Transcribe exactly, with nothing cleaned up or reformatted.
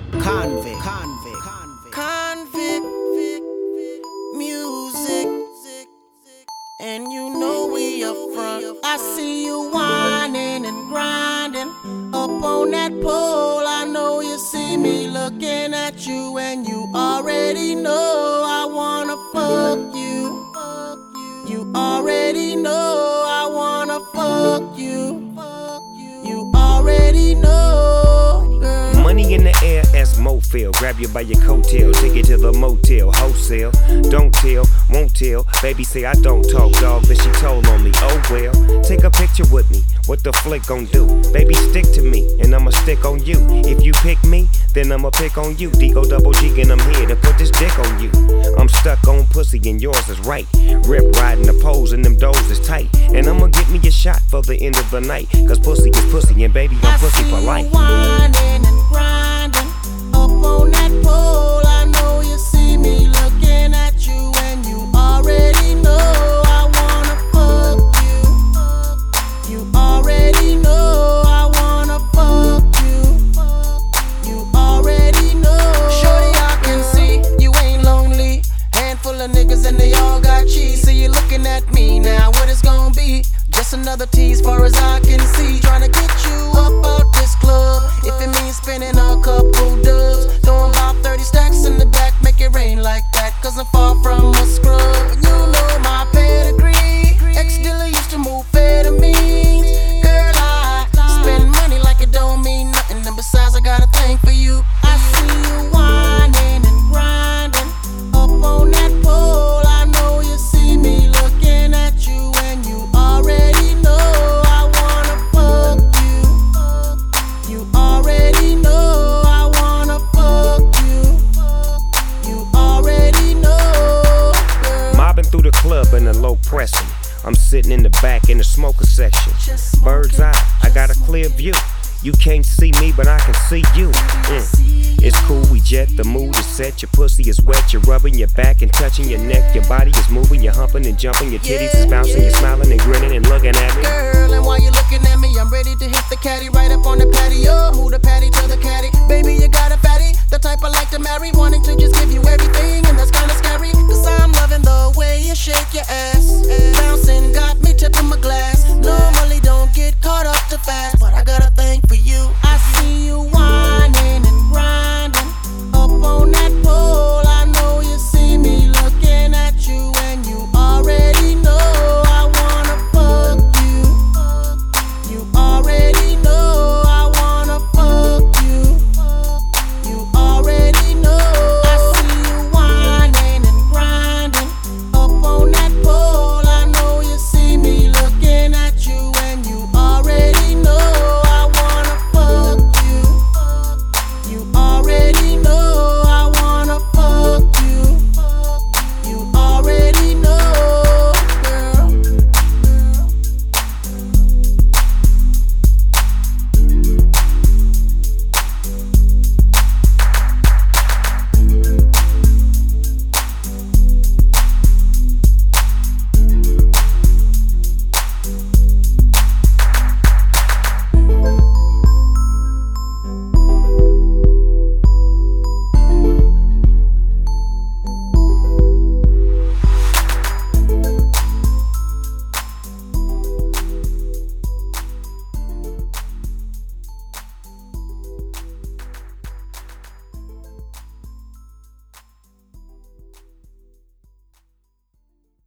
Convict, convict, convict, convict, music, and you know we up front. I see you whining and grinding up on that pole. I know you see me looking at you, and you already know I wanna fuck you. You already know I wanna fuck you. You already know, girl. Money in the air as Mofil. Grab you by your coattail, take you to the motel, wholesale. Don't tell, won't tell. Baby say I don't talk, dog, but she told on me. Oh well, take a picture with me. What the flick gon' do? Baby, stick to me, and I'ma stick on you. If you pick me, then I'ma pick on you. D O double G, and I'm here to put this dick on you. I'm stuck on pussy, and yours is right. Rip riding the poles, and them doors is tight. And I'ma get me a shot for the end of the night. Cause pussy is pussy, and baby, I'm pussy for life. I see you whining and grinding up on that pole. I know you see me looking at you, and you already know I wanna fuck you. You already know I wanna fuck you. You already know. Shorty, I can see you ain't lonely. Handful of niggas and they all got cheese. See you looking at me now, what it's gonna be? Just another tease far as I can see. Trying to get you up out this club. If it means spending a couple dubs, throwing about thirty stacks in the back, make it rain like that. Cause I'm far from a scrub. And you know my pedigree. Ex-dealer used to move amphetamines. Girl, I spend money like it don't mean nothing. And besides, I got a thing for you. I see you whining and grinding up on that pole. I know you see me looking at you, and you already know I wanna fuck you. You already know I wanna fuck you. You already know, girl. Mobbing through the club in a low pressing. I'm sitting in the back in the smoker section. Bird's eye, I got a clear view. You can't see me, but I can see you. Mm. It's cool, we jet, the mood is set. Your pussy is wet, you're rubbing your back and touching your neck. Your body is moving, you're humping and jumping. Your titties is bouncing, you're smiling and grinning and looking at me. Girl, and while you're looking at me, I'm ready to hit the caddy right up on the patio. Move the